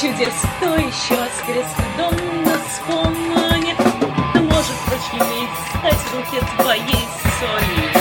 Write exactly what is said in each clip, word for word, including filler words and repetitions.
чудес, кто еще скрестодомно вспомнит, может прочь стать в руке твоей соли.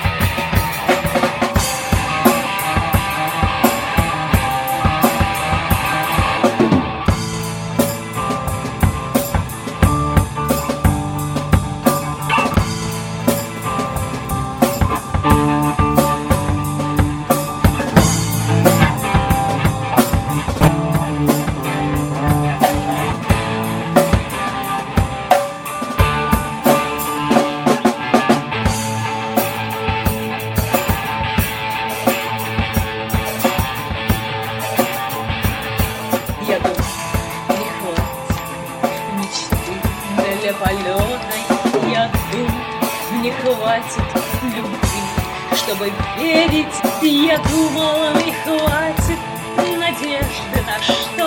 Я думаю, не хватит мечты для полета. Я думаю, не хватит любви, чтобы верить. Я думала, не хватит надежды на что.